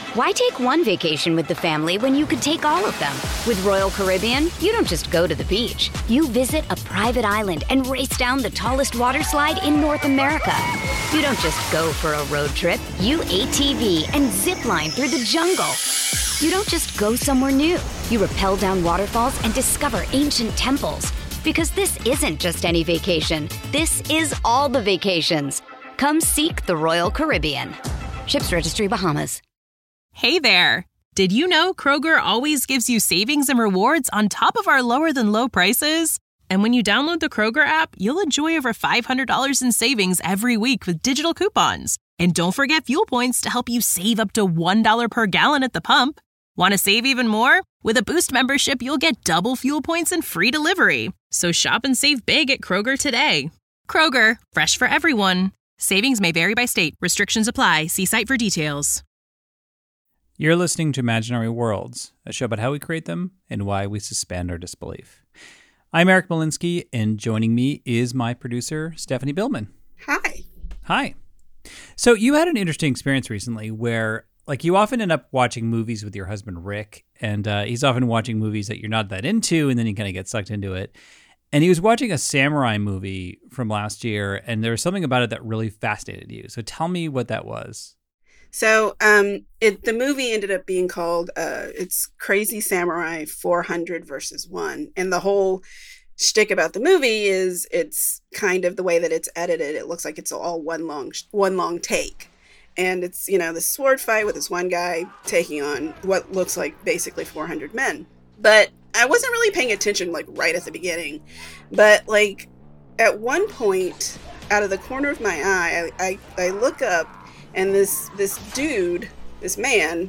Why take one vacation with the family when you could take all of them? With Royal Caribbean, you don't just go to the beach. You visit a private island and race down the tallest water slide in North America. You don't just go for a road trip. You ATV and zip line through the jungle. You don't just go somewhere new. You rappel down waterfalls and discover ancient temples. Because this isn't just any vacation. This is all the vacations. Come seek the Royal Caribbean. Ships Registry, Bahamas. Hey there! Did you know Kroger always gives you savings and rewards on top of our lower-than-low prices? And when you download the Kroger app, you'll enjoy over $500 in savings every week with digital coupons. And don't forget fuel points to help you save up to $1 per gallon at the pump. Want to save even more? With a Boost membership, you'll get double fuel points and free delivery. So shop and save big at Kroger today. Kroger, fresh for everyone. Savings may vary by state. Restrictions apply. See site for details. You're listening to Imaginary Worlds, a show about how we create them and why we suspend our disbelief. I'm Eric Molinsky, and joining me is my producer, Stephanie Billman. Hi. Hi. So you had an interesting experience recently where, you often end up watching movies with your husband, Rick, and he's often watching movies that you're not that into, and then you kind of get sucked into it. And he was watching a samurai movie from last year, and there was something about it that really fascinated you. So tell me what that was. So the movie ended up being called, it's Crazy Samurai 400 versus 1. And the whole shtick about the movie is it's kind of the way that it's edited. It looks like it's all one long take. And it's, this sword fight with this one guy taking on what looks like basically 400 men. But I wasn't really paying attention right at the beginning. But at one point, out of the corner of my eye, I look up, and this dude, this man,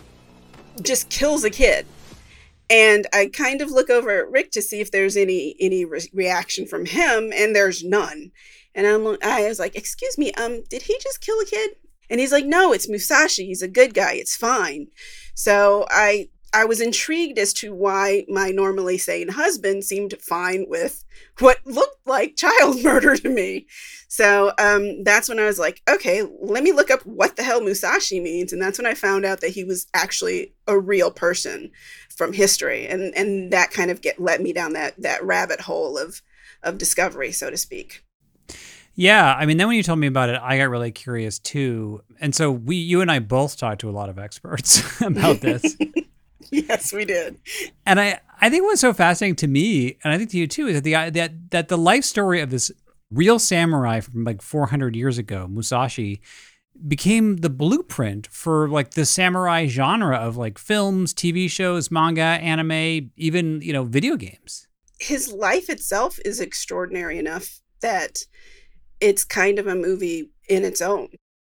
just kills a kid. And I kind of look over at Rick to see if there's any reaction from him, and there's none. And I was like, "Excuse me, did he just kill a kid?" And he's like, "No, it's Musashi. He's a good guy. It's fine." So I was intrigued as to why my normally sane husband seemed fine with what looked like child murder to me. So that's when I was like, okay, let me look up what the hell Musashi means. And that's when I found out that he was actually a real person from history. And that kind of let me down that rabbit hole of discovery, so to speak. Yeah, I mean, then when you told me about it, I got really curious too. And so you and I both talked to a lot of experts about this. Yes, we did. And I think what's so fascinating to me, and I think to you too, is that the life story of this real samurai from 400 years ago, Musashi, became the blueprint for the samurai genre of films, TV shows, manga, anime, even, video games. His life itself is extraordinary enough that it's kind of a movie in its own.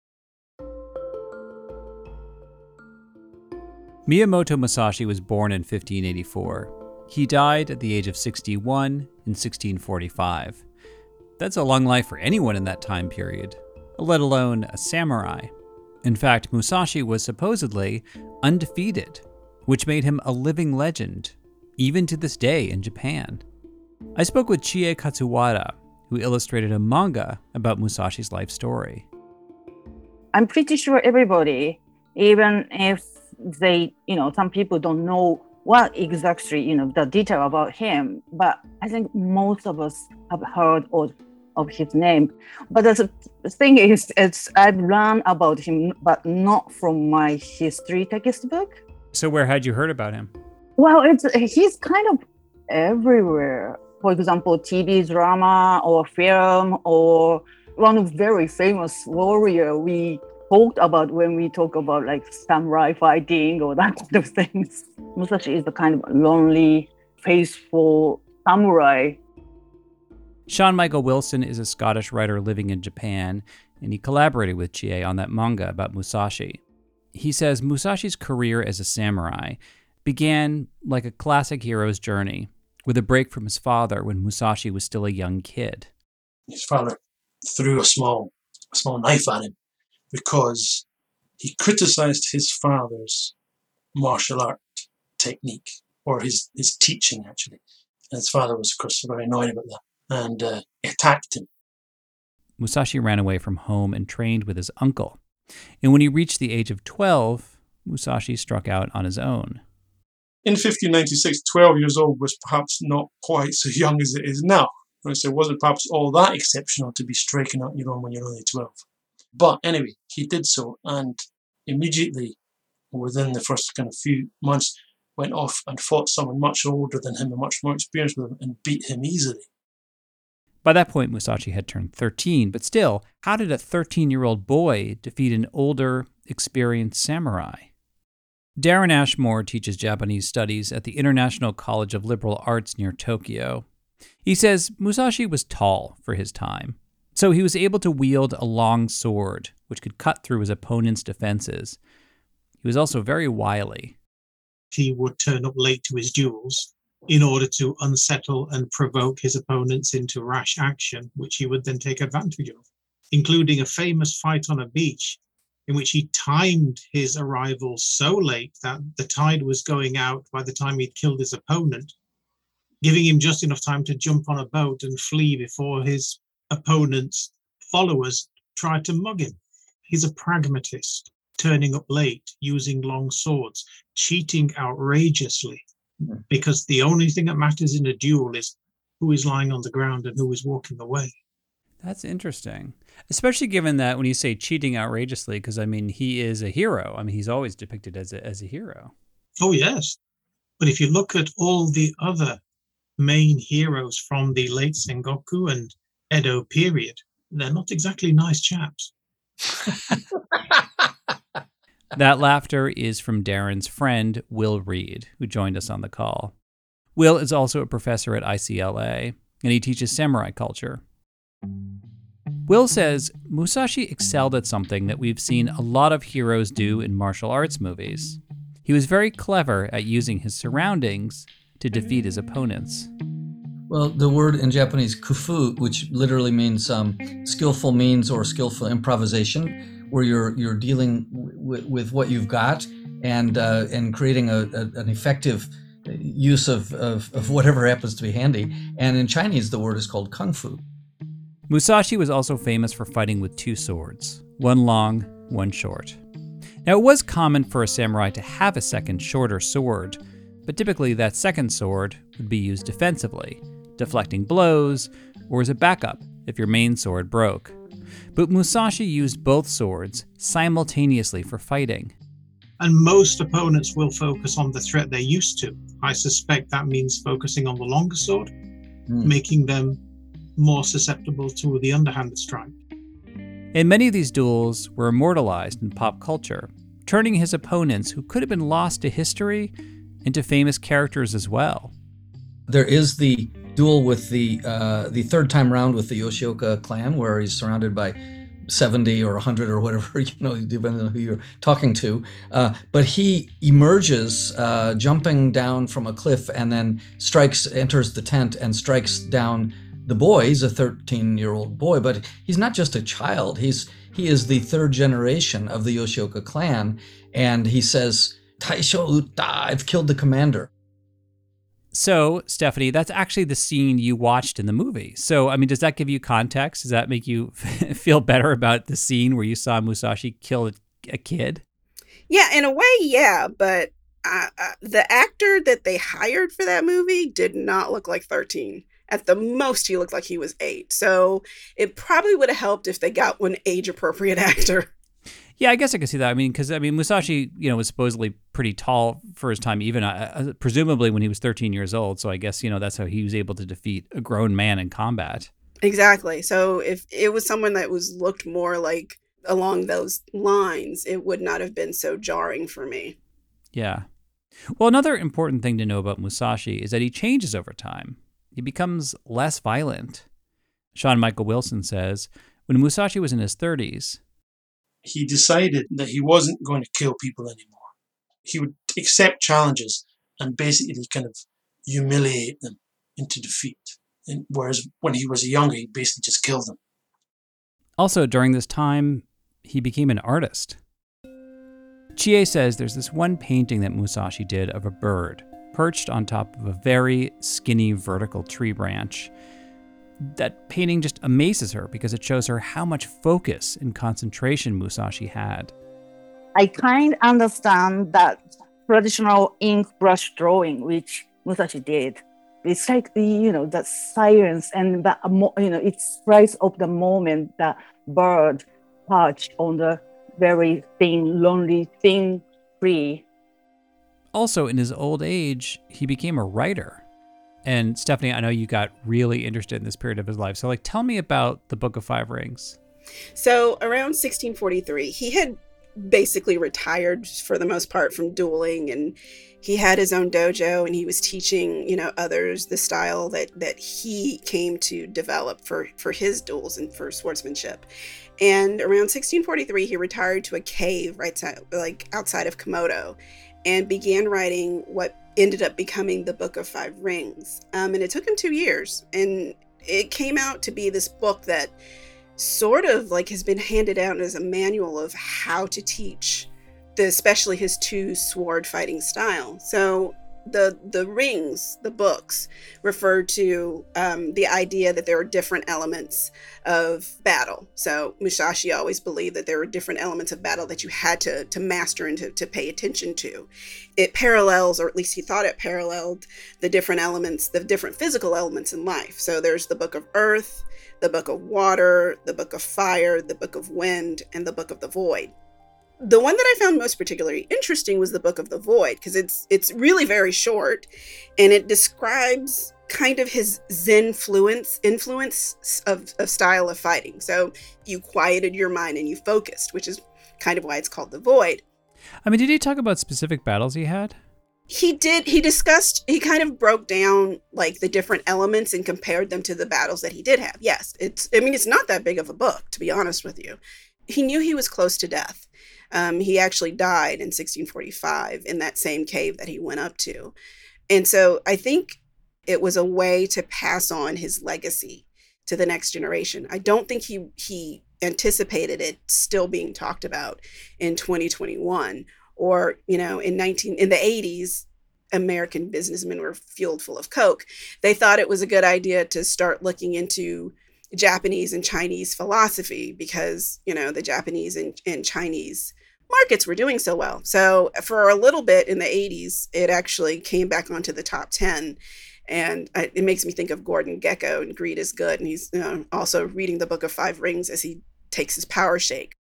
Miyamoto Musashi was born in 1584. He died at the age of 61 in 1645. That's a long life for anyone in that time period, let alone a samurai. In fact, Musashi was supposedly undefeated, which made him a living legend, even to this day in Japan. I spoke with Chie Katsuwara, who illustrated a manga about Musashi's life story. I'm pretty sure everybody, even if they, some people don't know what exactly, the detail about him, but I think most of us have heard of his name. But the thing is, I've learned about him, but not from my history textbook. So where had you heard about him? Well, he's kind of everywhere. For example, TV drama or film, or one of very famous warrior we talked about when we talk about samurai fighting or that kind of things. Musashi is the kind of lonely, faithful samurai. Sean Michael Wilson is a Scottish writer living in Japan, and he collaborated with Chie on that manga about Musashi. He says Musashi's career as a samurai began like a classic hero's journey, with a break from his father when Musashi was still a young kid. His father threw a small knife at him because he criticized his father's martial art technique, or his teaching, actually. And his father was, of course, very annoyed about that and attacked him. Musashi ran away from home and trained with his uncle. And when he reached the age of 12, Musashi struck out on his own. In 1596, 12 years old was perhaps not quite so young as it is now. So it wasn't perhaps all that exceptional to be striking out your own when you're only 12. But anyway, he did so, and immediately, within the first kind of few months, went off and fought someone much older than him and much more experienced with him and beat him easily. By that point, Musashi had turned 13, but still, how did a 13-year-old boy defeat an older, experienced samurai? Darren Ashmore teaches Japanese studies at the International College of Liberal Arts near Tokyo. He says Musashi was tall for his time, so he was able to wield a long sword, which could cut through his opponent's defenses. He was also very wily. He would turn up late to his duels in order to unsettle and provoke his opponents into rash action, which he would then take advantage of, including a famous fight on a beach in which he timed his arrival so late that the tide was going out by the time he'd killed his opponent, giving him just enough time to jump on a boat and flee before his opponent's followers tried to mug him. He's a pragmatist, turning up late, using long swords, cheating outrageously, because the only thing that matters in a duel is who is lying on the ground and who is walking away. That's interesting, especially given that when you say cheating outrageously, because, I mean, he is a hero. I mean, he's always depicted as a hero. Oh, yes. But if you look at all the other main heroes from the late Sengoku and Edo period, they're not exactly nice chaps. That laughter is from Darren's friend, Will Reed, who joined us on the call. Will is also a professor at ICLA, and he teaches samurai culture. Will says Musashi excelled at something that we've seen a lot of heroes do in martial arts movies. He was very clever at using his surroundings to defeat his opponents. Well, the word in Japanese, kufu, which literally means skillful means or skillful improvisation, where you're dealing with what you've got and creating an effective use of whatever happens to be handy. And in Chinese, the word is called kung fu. Musashi was also famous for fighting with two swords, one long, one short. Now, it was common for a samurai to have a second, shorter sword, but typically that second sword would be used defensively, deflecting blows, or as a backup if your main sword broke. But Musashi used both swords simultaneously for fighting. And most opponents will focus on the threat they're used to. I suspect that means focusing on the longer sword, making them more susceptible to the underhand strike. And many of these duels were immortalized in pop culture, turning his opponents, who could have been lost to history, into famous characters as well. There is the duel with the third time round with the Yoshioka clan, where he's surrounded by 70 or 100 or whatever, depending on who you're talking to. But he emerges, jumping down from a cliff, and then enters the tent and strikes down the boy. He's a 13-year-old boy, but he's not just a child. He is the third generation of the Yoshioka clan, and he says, "Taisho Uta, I've killed the commander." So, Stephanie, that's actually the scene you watched in the movie. So, I mean, does that give you context? Does that make you feel better about the scene where you saw Musashi kill a kid? Yeah, in a way, yeah. But the actor that they hired for that movie did not look like 13. At the most, he looked like he was 8. So it probably would have helped if they got one age-appropriate actor. Yeah, I guess I could see that. I mean, because Musashi, was supposedly pretty tall for his time, even presumably when he was 13 years old. So I guess that's how he was able to defeat a grown man in combat. Exactly. So if it was someone that looked more like along those lines, it would not have been so jarring for me. Yeah. Well, another important thing to know about Musashi is that he changes over time. He becomes less violent. Sean Michael Wilson says, when Musashi was in his 30s, he decided that he wasn't going to kill people anymore. He would accept challenges and basically kind of humiliate them into defeat. Whereas when he was younger, he basically just killed them. Also, during this time, he became an artist. Chie says there's this one painting that Musashi did of a bird perched on top of a very skinny vertical tree branch. That painting just amazes her because it shows her how much focus and concentration Musashi had. I kind of understand that traditional ink brush drawing, which Musashi did. It's like the science and it's price of the moment that bird perched on the very thin, lonely, thin tree. Also, in his old age, he became a writer. And Stephanie, I know you got really interested in this period of his life. So, tell me about the Book of Five Rings. So, around 1643, he had basically retired for the most part from dueling, and he had his own dojo, and he was teaching, others the style that he came to develop for his duels and for swordsmanship. And around 1643, he retired to a cave outside of Komodo, and began writing what ended up becoming the Book of Five Rings. And it took him 2 years, and it came out to be this book that sort of has been handed out as a manual of how to teach especially his two sword fighting style. So the rings, the books, refer to the idea that there are different elements of battle. So Musashi always believed that there were different elements of battle that you had to master and to pay attention to. It parallels, or at least he thought it paralleled, the different elements, the different physical elements in life. So there's the Book of Earth, the Book of Water, the Book of Fire, the Book of Wind, and the Book of the Void. The one that I found most particularly interesting was the Book of the Void, because it's really very short, and it describes kind of his Zen influence of style of fighting. So you quieted your mind and you focused, which is kind of why it's called the Void. Did he talk about specific battles he had? He did. He kind of broke down the different elements and compared them to the battles that he did have. Yes, it's not that big of a book, to be honest with you. He knew he was close to death. He actually died in 1645 in that same cave that he went up to. And so I think it was a way to pass on his legacy to the next generation. I don't think he anticipated it still being talked about in 2021, or, in the 80s, American businessmen were fueled full of Coke. They thought it was a good idea to start looking into Japanese and Chinese philosophy because, the Japanese and Chinese markets were doing so well. So for a little bit in the 80s, it actually came back onto the top 10. And it makes me think of Gordon Gekko and Greed is Good. And he's also reading the Book of Five Rings as he takes his power shake.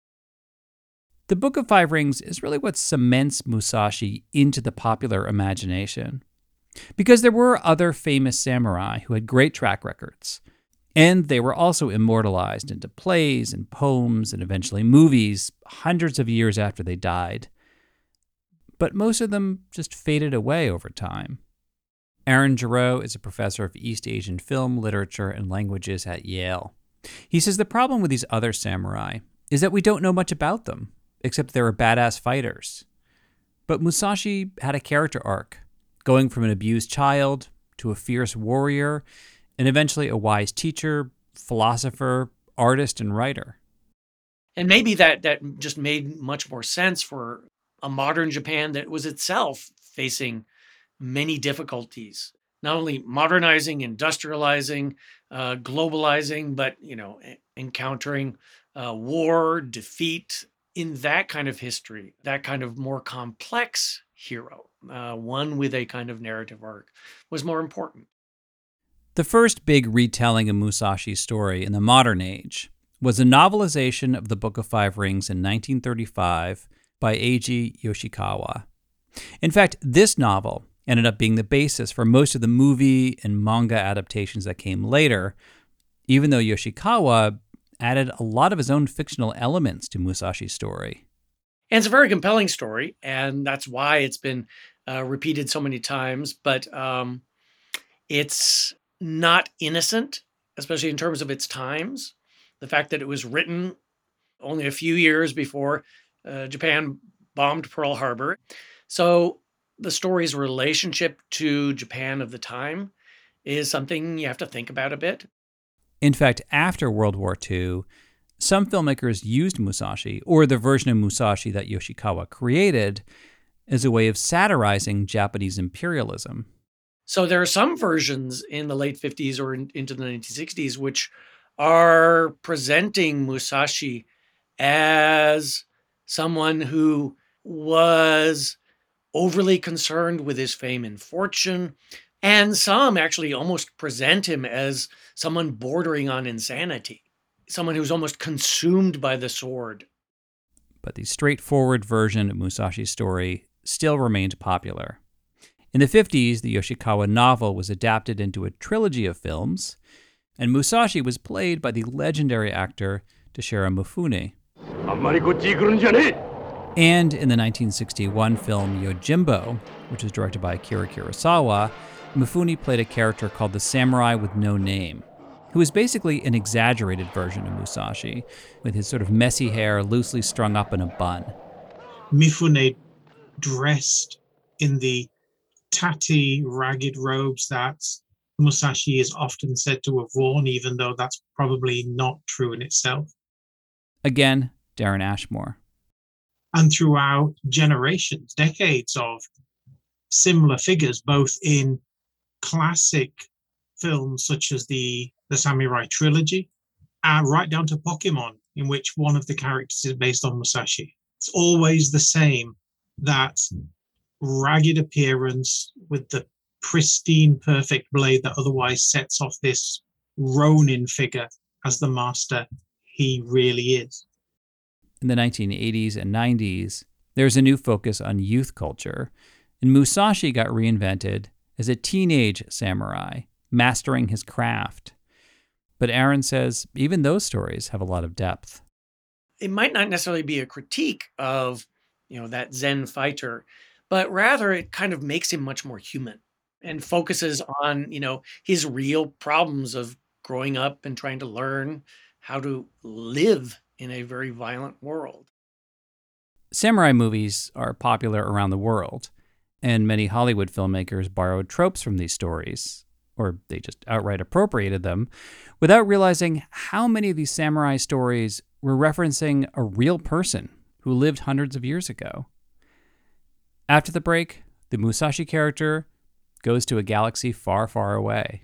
The Book of Five Rings is really what cements Musashi into the popular imagination. Because there were other famous samurai who had great track records. And they were also immortalized into plays and poems and eventually movies hundreds of years after they died. But most of them just faded away over time. Aaron Giroux is a professor of East Asian film, literature, and languages at Yale. He says the problem with these other samurai is that we don't know much about them, except they were badass fighters. But Musashi had a character arc, going from an abused child to a fierce warrior, and eventually a wise teacher, philosopher, artist, and writer. And maybe that just made much more sense for a modern Japan that was itself facing many difficulties, not only modernizing, industrializing, globalizing, but, encountering war, defeat. In that kind of history, that kind of more complex hero, one with a kind of narrative arc, was more important. The first big retelling of Musashi's story in the modern age was a novelization of the Book of Five Rings in 1935 by Eiji Yoshikawa. In fact, this novel ended up being the basis for most of the movie and manga adaptations that came later, even though Yoshikawa added a lot of his own fictional elements to Musashi's story. And it's a very compelling story, and that's why it's been repeated so many times, but it's not innocent, especially in terms of its times. The fact that it was written only a few years before Japan bombed Pearl Harbor. So the story's relationship to Japan of the time is something you have to think about a bit. In fact, after World War II, some filmmakers used Musashi, or the version of Musashi that Yoshikawa created, as a way of satirizing Japanese imperialism. So there are some versions in the late 50s or into the 1960s which are presenting Musashi as someone who was overly concerned with his fame and fortune, and some actually almost present him as someone bordering on insanity, someone who's almost consumed by the sword. But the straightforward version of Musashi's story still remained popular. In the 50s, the Yoshikawa novel was adapted into a trilogy of films, and Musashi was played by the legendary actor Toshiro Mifune. And in the 1961 film Yojimbo, which was directed by Akira Kurosawa, Mifune played a character called the Samurai with No Name, who was basically an exaggerated version of Musashi, with his sort of messy hair loosely strung up in a bun. Mifune dressed in the tatty, ragged robes that Musashi is often said to have worn, even though that's probably not true in itself. Again, Darren Ashmore. And throughout generations, decades of similar figures, both in classic films such as the Samurai trilogy, right down to Pokemon, in which one of the characters is based on Musashi. It's always the same, that ragged appearance with the pristine, perfect blade that otherwise sets off this Ronin figure as the master he really is. In the 1980s and 90s, there's a new focus on youth culture, and Musashi got reinvented as a teenage samurai, mastering his craft. But Aaron says even those stories have a lot of depth. It might not necessarily be a critique of, that Zen fighter, but rather it kind of makes him much more human and focuses on, his real problems of growing up and trying to learn how to live in a very violent world. Samurai movies are popular around the world, and many Hollywood filmmakers borrowed tropes from these stories, or they just outright appropriated them, without realizing how many of these samurai stories were referencing a real person who lived hundreds of years ago. After the break, the Musashi character goes to a galaxy far, far away.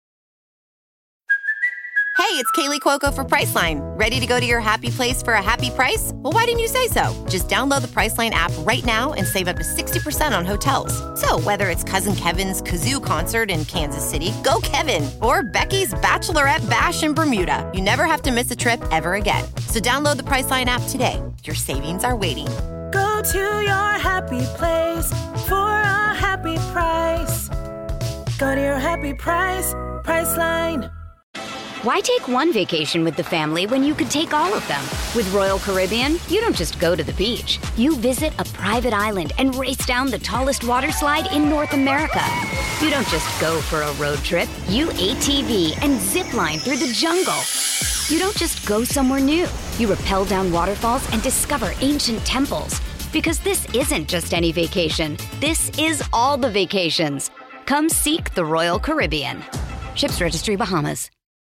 Hey, it's Kaylee Cuoco for Priceline. Ready to go to your happy place for a happy price? Well, why didn't you say so? Just download the Priceline app right now and save up to 60% on hotels. So whether it's Cousin Kevin's Kazoo Concert in Kansas City, go Kevin, or Becky's Bachelorette Bash in Bermuda, you never have to miss a trip ever again. So download the Priceline app today. Your savings are waiting. Go to your happy place for a happy price. Go to your happy price, Priceline. Why take one vacation with the family when you could take all of them? With Royal Caribbean, you don't just go to the beach. You visit a private island and race down the tallest water slide in North America. You don't just go for a road trip. You ATV and zip line through the jungle. You don't just go somewhere new. You rappel down waterfalls and discover ancient temples. Because this isn't just any vacation. This is all the vacations. Come seek the Royal Caribbean. Ships Registry, Bahamas.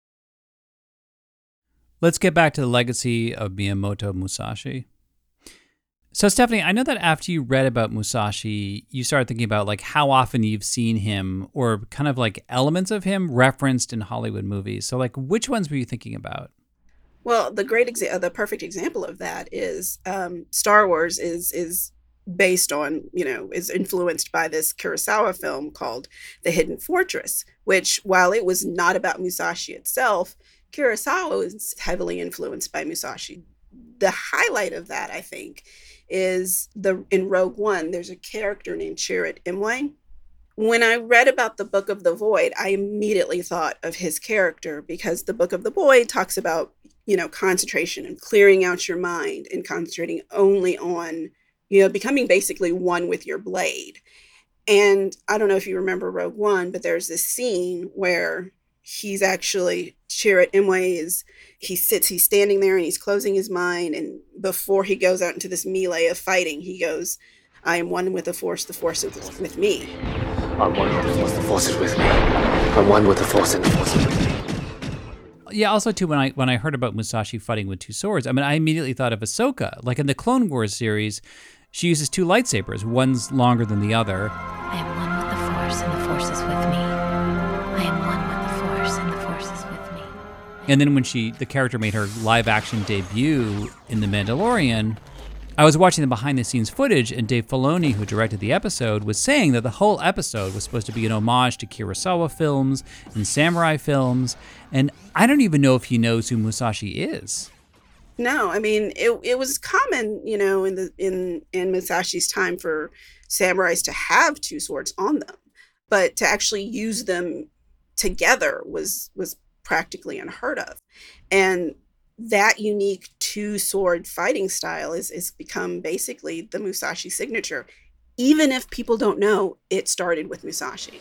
Let's get back to the legacy of Miyamoto Musashi. So, Stephanie, I know that after you read about Musashi, you started thinking about like how often you've seen him or kind of like elements of him referenced in Hollywood movies. So, like, which ones were you thinking about? Well, the perfect example of that is Star Wars is based on, is influenced by this Kurosawa film called The Hidden Fortress, which, while it was not about Musashi itself, Kurosawa is heavily influenced by Musashi. The highlight of that, I think, is in Rogue One, there's a character named Chirrut Imwe. When I read about the Book of the Void, I immediately thought of his character because the Book of the Void talks about, concentration and clearing out your mind and concentrating only on, becoming basically one with your blade. And I don't know if you remember Rogue One, but there's this scene where Chirrut Imwe he's standing there and he's closing his mind. And before he goes out into this melee of fighting, he goes, I am one with the Force is with me. I'm one with the Force is with me. I'm one with the Force and the Force is with me. Yeah, also too, when I heard about Musashi fighting with two swords, I immediately thought of Ahsoka. Like in the Clone Wars series, she uses two lightsabers. One's longer than the other. I am one with the Force and the Force is with me. I am one with the Force and the Force is with me. And then when the character made her live action debut in The Mandalorian, I was watching the behind-the-scenes footage, and Dave Filoni, who directed the episode, was saying that the whole episode was supposed to be an homage to Kurosawa films and samurai films, and I don't even know if he knows who Musashi is. No, I mean it was common, in Musashi's time for samurais to have two swords on them, but to actually use them together was practically unheard of, and that unique two-sword fighting style is become basically the Musashi signature, even if people don't know it started with Musashi.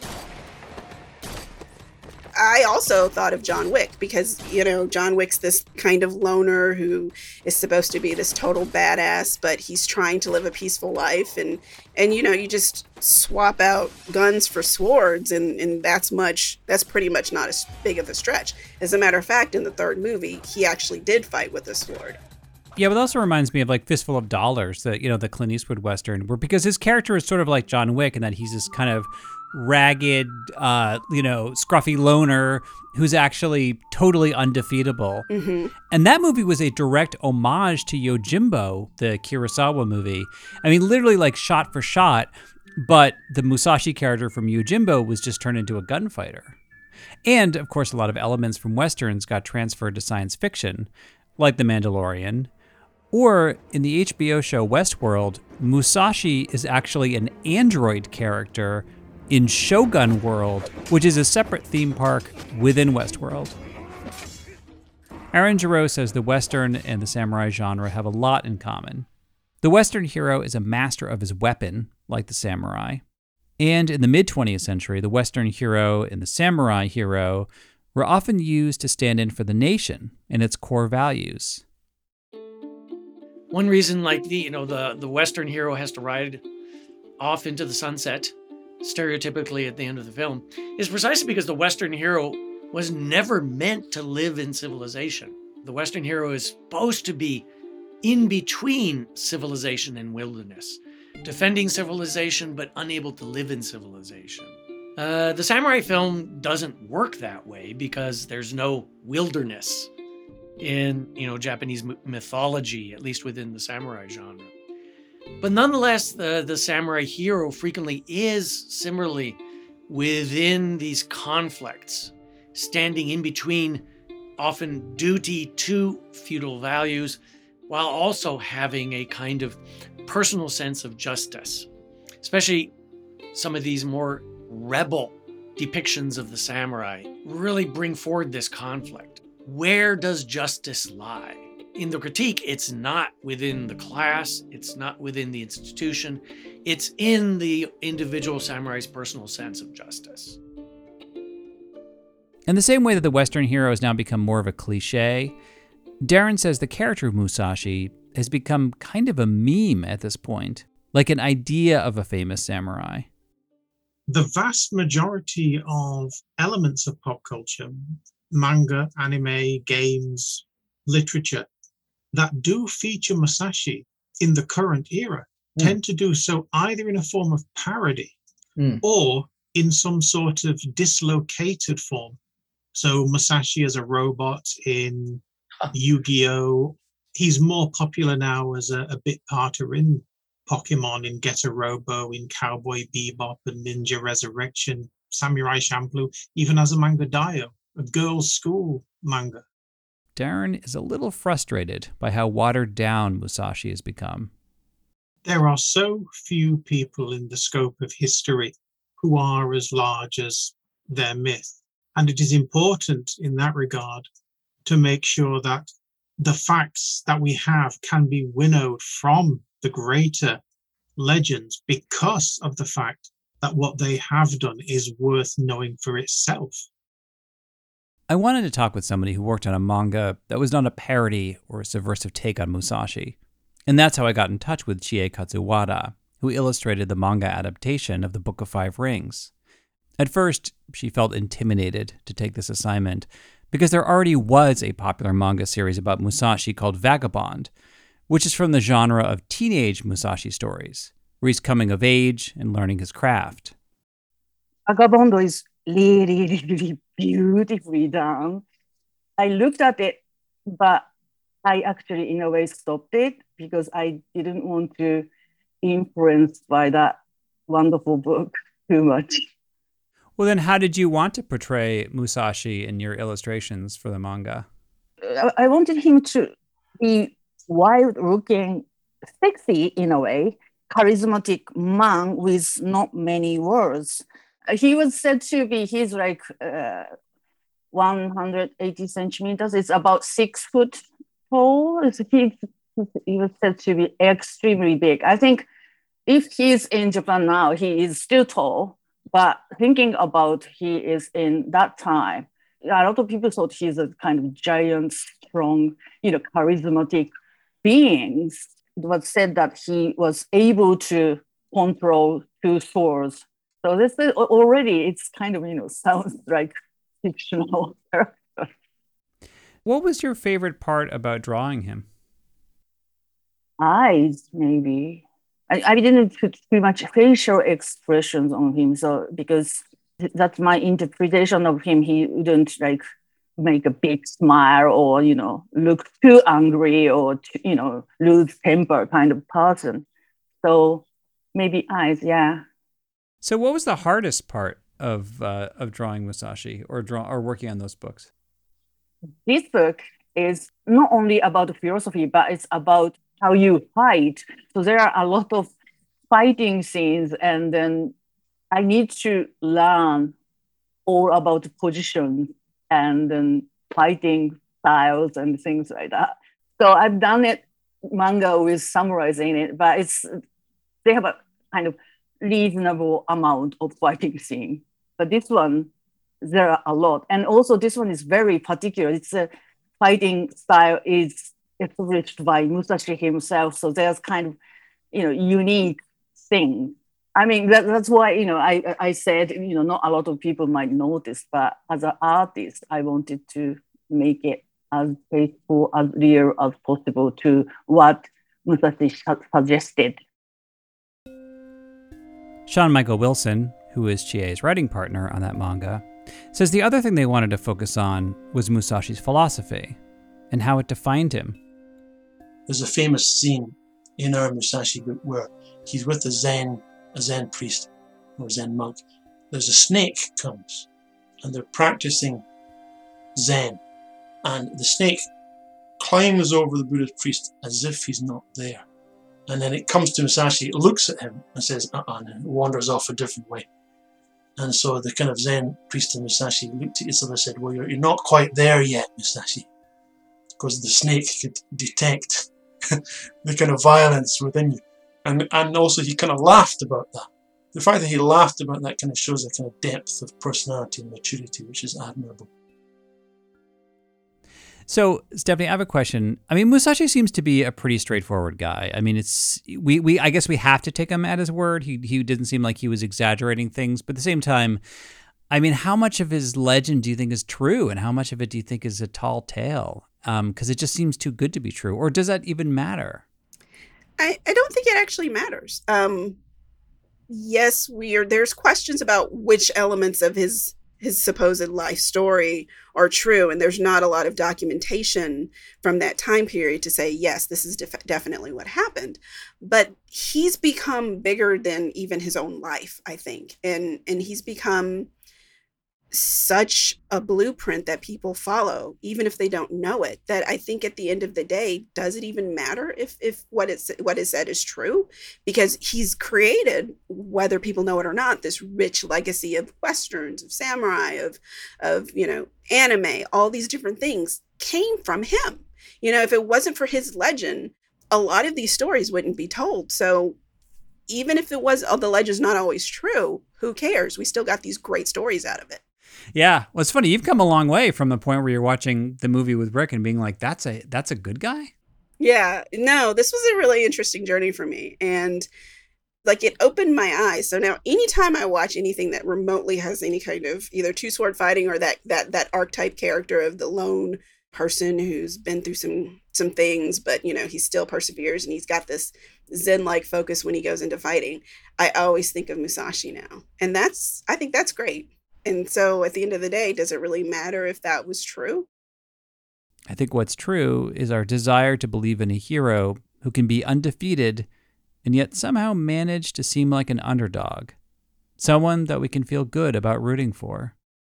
I also thought of John Wick because, John Wick's this kind of loner who is supposed to be this total badass, but he's trying to live a peaceful life. And you just swap out guns for swords, and that's pretty much not as big of a stretch. As a matter of fact, in the third movie, he actually did fight with a sword. Yeah, but it also reminds me of like Fistful of Dollars, the Clint Eastwood Western, because his character is sort of like John Wick in that he's this kind of ragged, scruffy loner who's actually totally undefeatable. Mm-hmm. And that movie was a direct homage to Yojimbo, the Kurosawa movie. I mean, literally like shot for shot, but the Musashi character from Yojimbo was just turned into a gunfighter. And, of course, a lot of elements from Westerns got transferred to science fiction, like The Mandalorian. Or, in the HBO show Westworld, Musashi is actually an android character in Shogun World, which is a separate theme park within Westworld. Aaron Giroux says the Western and the samurai genre have a lot in common. The Western hero is a master of his weapon, like the samurai. And in the mid-20th century, the Western hero and the samurai hero were often used to stand in for the nation and its core values. One reason, the Western hero has to ride off into the sunset, stereotypically at the end of the film, is precisely because the Western hero was never meant to live in civilization. The Western hero is supposed to be in between civilization and wilderness, defending civilization but unable to live in civilization. The samurai film doesn't work that way because there's no wilderness in Japanese mythology, at least within the samurai genre. But nonetheless, the samurai hero frequently is similarly within these conflicts, standing in between often duty to feudal values, while also having a kind of personal sense of justice. Especially some of these more rebel depictions of the samurai really bring forward this conflict. Where does justice lie? In the critique, it's not within the class, it's not within the institution, it's in the individual samurai's personal sense of justice. In the same way that the Western hero has now become more of a cliche, Darren says the character of Musashi has become kind of a meme at this point, like an idea of a famous samurai. The vast majority of elements of pop culture, manga, anime, games, literature, that do feature Musashi in the current era tend to do so either in a form of parody or in some sort of dislocated form. So Musashi as a robot in Yu-Gi-Oh! He's more popular now as a bit parter in Pokemon, in Getter Robo, in Cowboy Bebop and Ninja Resurrection, Samurai Champloo, even as a manga Dio, a girls' school manga. Darren is a little frustrated by how watered down Musashi has become. There are so few people in the scope of history who are as large as their myth. And it is important in that regard to make sure that the facts that we have can be winnowed from the greater legends because of the fact that what they have done is worth knowing for itself. I wanted to talk with somebody who worked on a manga that was not a parody or a subversive take on Musashi. And that's how I got in touch with Chie Katsuwada, who illustrated the manga adaptation of the Book of Five Rings. At first, she felt intimidated to take this assignment because there already was a popular manga series about Musashi called Vagabond, which is from the genre of teenage Musashi stories, where he's coming of age and learning his craft. Vagabond is really beautifully done. I looked at it, but I actually, in a way, stopped it because I didn't want to influenced by that wonderful book too much. Well, then how did you want to portray Musashi in your illustrations for the manga? I wanted him to be wild-looking, sexy in a way, charismatic man with not many words. He was said to be, he's like 180 centimeters. It's about 6 foot tall. He was said to be extremely big. I think if he's in Japan now, he is still tall. But thinking about he is in that time, a lot of people thought he's a kind of giant, strong, charismatic beings. It was said that he was able to control 2 swords. So this is already, it's kind of, sounds like fictional character. What was your favorite part about drawing him? Eyes, maybe. I didn't put too much facial expressions on him, so because that's my interpretation of him. He wouldn't make a big smile or look too angry or lose temper kind of person. So maybe eyes, yeah. So what was the hardest part of drawing Musashi or working on those books? This book is not only about philosophy, but it's about how you fight. So there are a lot of fighting scenes, and then I need to learn all about positions and then fighting styles and things like that. So I've done it manga with samurais in it, but they have a kind of reasonable amount of fighting scene. But this one, there are a lot. And also this one is very particular. It's a fighting style is established by Musashi himself. So there's kind of, unique thing. I mean, that's why, I said, not a lot of people might notice, but as an artist, I wanted to make it as faithful, as real as possible to what Musashi suggested. Sean Michael Wilson, who is Chie's writing partner on that manga, says the other thing they wanted to focus on was Musashi's philosophy and how it defined him. There's a famous scene in our Musashi book where he's with a Zen priest or Zen monk. There's a snake comes and they're practicing Zen, and the snake climbs over the Buddhist priest as if he's not there. And then it comes to Musashi, it looks at him and says, and it wanders off a different way. And so the kind of Zen priest and Musashi looked at each other and said, well, you're not quite there yet, Musashi. Because the snake could detect the kind of violence within you. And also he kind of laughed about that. The fact that he laughed about that kind of shows a kind of depth of personality and maturity, which is admirable. So, Stephanie, I have a question. I mean, Musashi seems to be a pretty straightforward guy. I mean, I guess we have to take him at his word. He didn't seem like he was exaggerating things, but at the same time, I mean, how much of his legend do you think is true, and how much of it do you think is a tall tale? Because it just seems too good to be true. Or does that even matter? I don't think it actually matters. Yes, there's questions about which elements of his supposed life story are true, and there's not a lot of documentation from that time period to say, yes, this is definitely what happened. But he's become bigger than even his own life, I think. And he's become such a blueprint that people follow, even if they don't know it, that I think at the end of the day, does it even matter if what is said is true? Because he's created, whether people know it or not, this rich legacy of Westerns, of samurai, of anime, all these different things came from him. If it wasn't for his legend, a lot of these stories wouldn't be told. So even if the legend's not always true, who cares? We still got these great stories out of it. Yeah. Well, it's funny. You've come a long way from the point where you're watching the movie with Rick and being like, that's a good guy. Yeah. No, this was a really interesting journey for me. And it opened my eyes. So now anytime I watch anything that remotely has any kind of either two-sword fighting or that archetype character of the lone person who's been through some things, but he still perseveres and he's got this Zen-like focus when he goes into fighting, I always think of Musashi now. And I think that's great. And so at the end of the day, does it really matter if that was true? I think what's true is our desire to believe in a hero who can be undefeated and yet somehow manage to seem like an underdog. Someone that we can feel good about rooting for.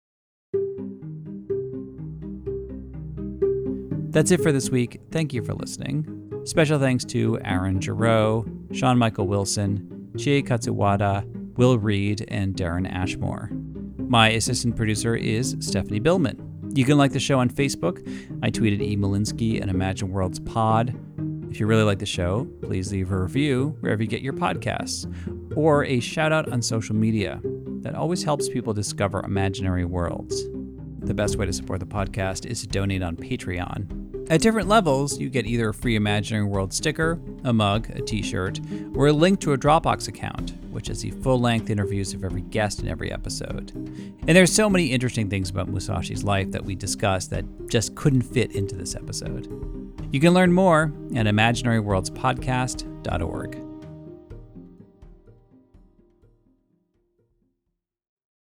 That's it for this week. Thank you for listening. Special thanks to Aaron Giroux, Sean Michael Wilson, Chie Katsuwada, Will Reed, and Darren Ashmore. My assistant producer is Stephanie Billman. You can like the show on Facebook. I tweeted E. Malinsky and Imagine Worlds Pod. If you really like the show, please leave a review wherever you get your podcasts, or a shout out on social media. That always helps people discover imaginary worlds. The best way to support the podcast is to donate on Patreon. At different levels, you get either a free Imaginary World sticker, a mug, a t-shirt, or a link to a Dropbox account, which is the full-length interviews of every guest in every episode. And there's so many interesting things about Musashi's life that we discussed that just couldn't fit into this episode. You can learn more at imaginaryworldspodcast.org.